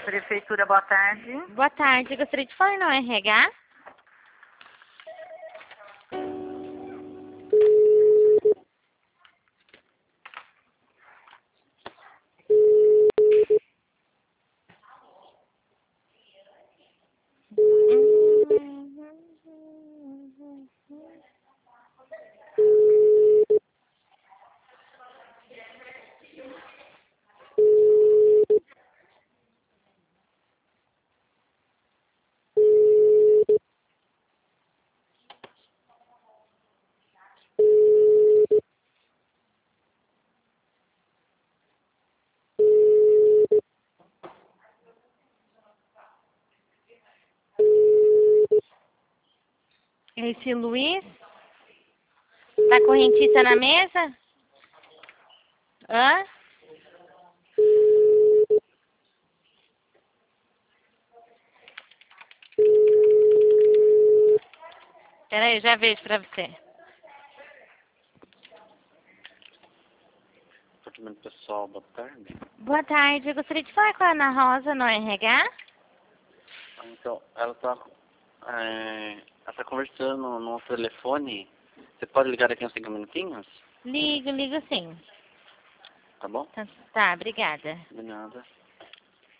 Prefeitura, boa tarde. Boa tarde, gostaria de falar no RH? Esse Luiz? Tá correntista na mesa? Hã? Peraí, já vejo pra você. Departamento pessoal, boa tarde. Boa tarde, eu gostaria de falar com a Ana Rosa no RH? Então, ela tá conversando no telefone. Você pode ligar daqui uns 5 minutinhos? Ligo sim. Tá bom? Tá, obrigada. De nada.